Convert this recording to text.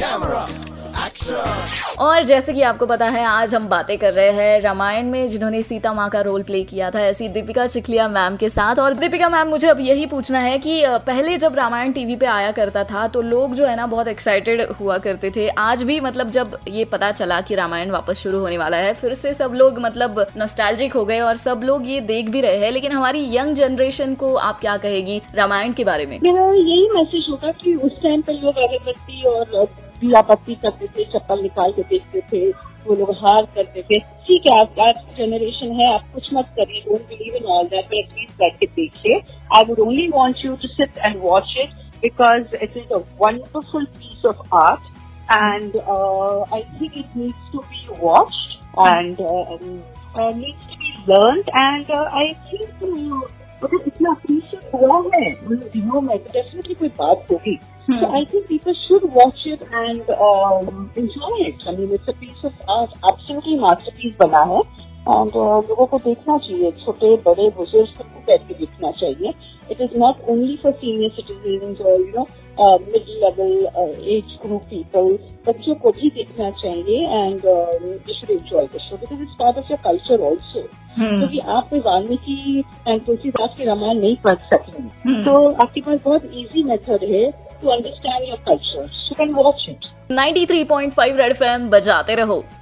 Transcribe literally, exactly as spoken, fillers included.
Camera action. और जैसे कि आपको पता है, आज हम बातें कर रहे हैं रामायण में जिन्होंने सीता माँ का रोल प्ले किया था, ऐसी दीपिका चिखलिया मैम के साथ। और दीपिका मैम, मुझे अब यही पूछना है कि पहले जब रामायण टीवी पे आया करता था तो लोग जो है ना बहुत एक्साइटेड हुआ करते थे। आज भी मतलब जब ये पता चला कि रामायण वापस शुरू होने वाला है, फिर से सब लोग मतलब नॉस्टैल्जिक हो गए और सब लोग ये देख भी रहे हैं। लेकिन हमारी यंग जनरेशन को आप क्या कहेगी रामायण के बारे में? मेरा यही मैसेज होगा कि उस टाइम पर लोग अगरबत्ती और दियाबत्ती करते थे, चप्पल निकाल के देखते थे, वो लोग हार करते थे। ठीक है, आप आज जनरेशन है, आप कुछ मत करिए, don't believe in all that, at least करके देखिए। I would only want you to sit and watch it because it is a wonderful piece of art and I think it needs to be watched and needs to be learned and I think अगर इतना appreciate हुआ है उन दिनों में तो definitely कोई बात होगी। So I think people should watch it and um, enjoy it. I mean, it's a piece of art, absolutely masterpiece बना है and uh, लोगों को देखना चाहिए, छोटे बड़े बुजुर्ग सबको बैठ के देखना चाहिए. It is not only for senior citizens or you know uh, mid-level uh, age group people. बच्चों को भी देखना चाहिए and uh, they should enjoy the show because it's part of your culture also. क्योंकि so, आप Valmiki and Tulsidas की रामायण नहीं पढ़ सकेंगे तो आपके पास बहुत इजी मेथड है to understand your culture. You can watch it. Ninety three point five red F M बजाते रहो।